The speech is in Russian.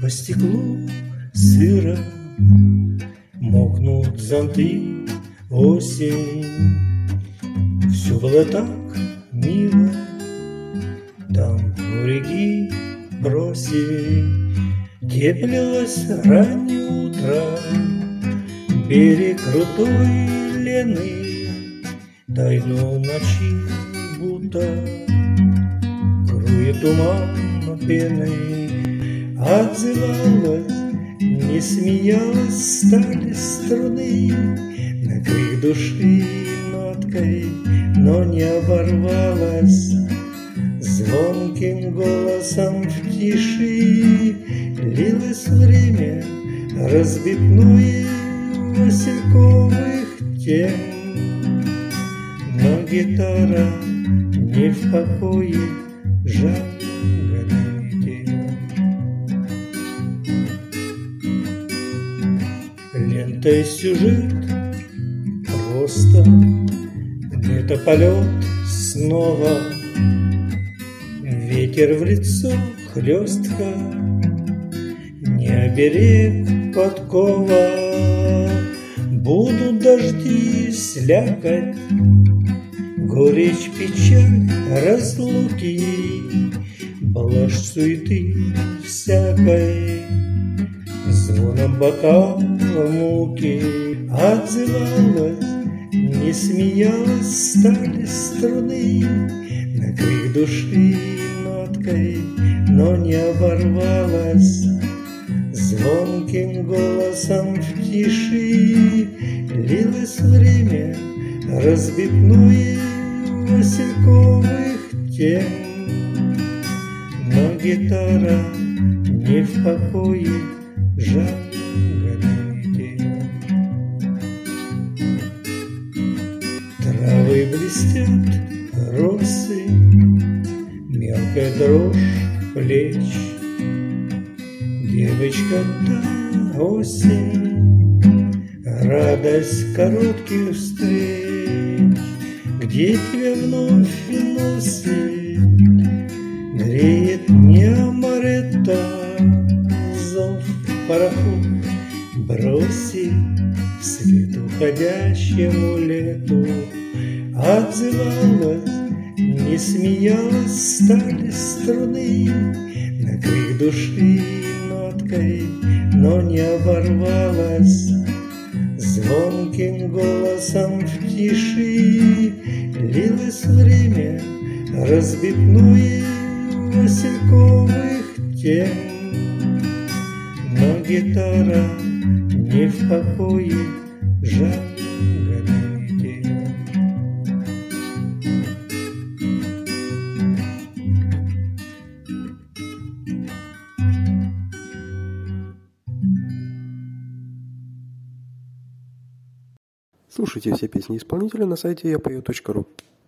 стеклу сыро мокнут зонты, осень. Все было так мило, там у реки просень. Теплилось раннее утро, берег крутой Лены тайну ночи будто крует туман пеной. Отзывалась, не смеялась, стали струны на крик души ноткой, но не оборвалась. Звонким голосом в тиши лилось время разбитное васильковых тем. Но гитара не в покое, жаль годы тем. Лентой сюжет просто, где-то полет снова. Ветер в лицо хлестка, не оберег подкова. Будут дожди, слякоть, горечь, печаль, разлуки, блажь суеты всякой, звоном бокала муки. Отзывалась, не смеялась, стали струны на крик души ноткой, но не оборвалась. Звонким голосом в тиши лилось время разбитное васильковых тем. Но гитара не в покое, жаль годы тем. Травы блестят, росы, мелкая дрожь плеч. Девочка, та осень, радость коротких встреч, где тебя вновь носит, греет не амаретта, зов пароход бросит вслед уходящему лету. Отзывалась, не смеялась, стали струны на крик души ноткой, но не оборвалась. Звонким голосом в тиши лилось время разбитное васильковых тем. Но гитара не в покое, жаль годы тем. Слушайте все песни исполнителя на сайте yapою.ru.